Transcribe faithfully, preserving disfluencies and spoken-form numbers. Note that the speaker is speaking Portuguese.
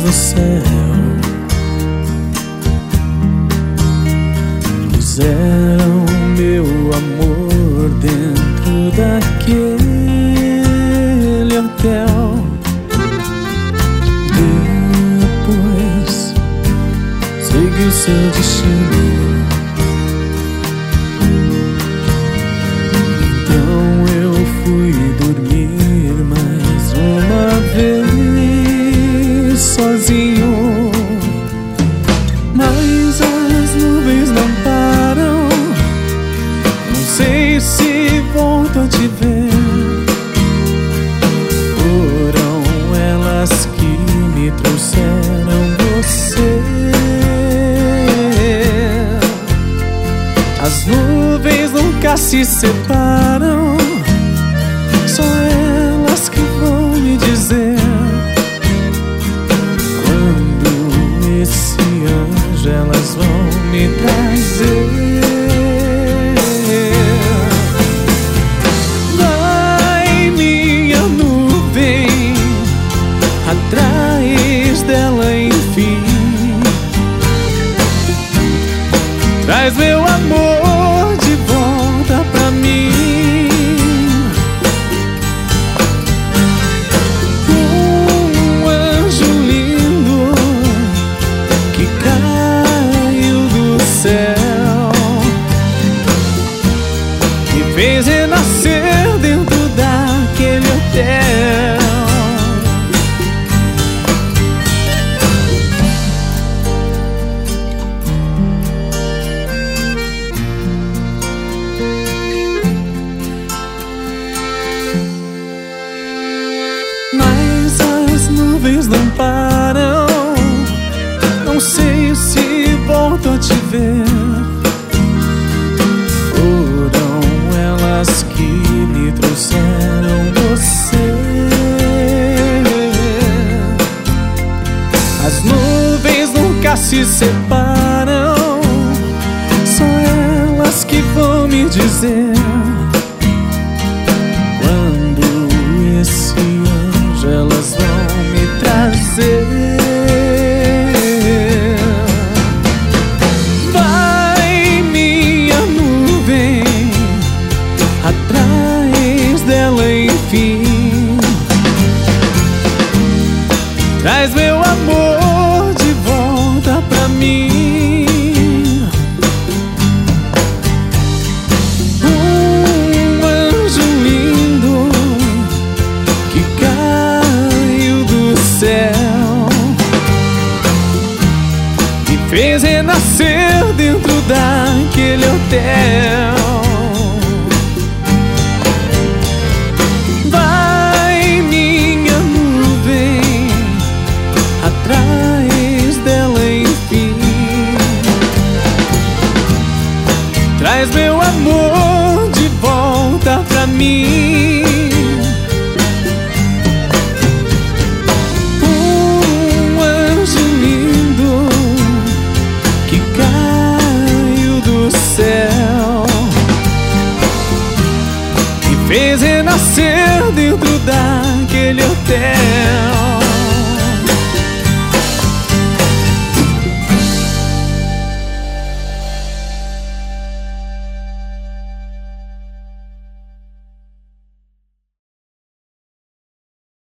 no céu, puseram meu amor dentro daquele hotel. Depois seguiu seu destino. Então eu fui dormir mais uma vez sozinho, mas as nuvens não param. Não sei se volto a te ver. Foram elas que me trouxeram você. As nuvens nunca se separam, só elas que vão me dizer quando esse anjo elas vão me trazer. Vai, minha nuvem, atrás dela enfim, traz meu amor de volta pra mim. Um anjo lindo que caiu do céu e fez renascer dentro daquele hotel. Mas as nuvens não param, não sei se volto a te ver. Foram elas que me trouxeram você. As nuvens nunca se separam, só elas que vão me dizer elas vão me trazer. Vai, minha nuvem, atrás dela enfim, traz meu amor de volta pra mim. Um anjo lindo que caiu do céu e fez renascer dentro daquele hotel.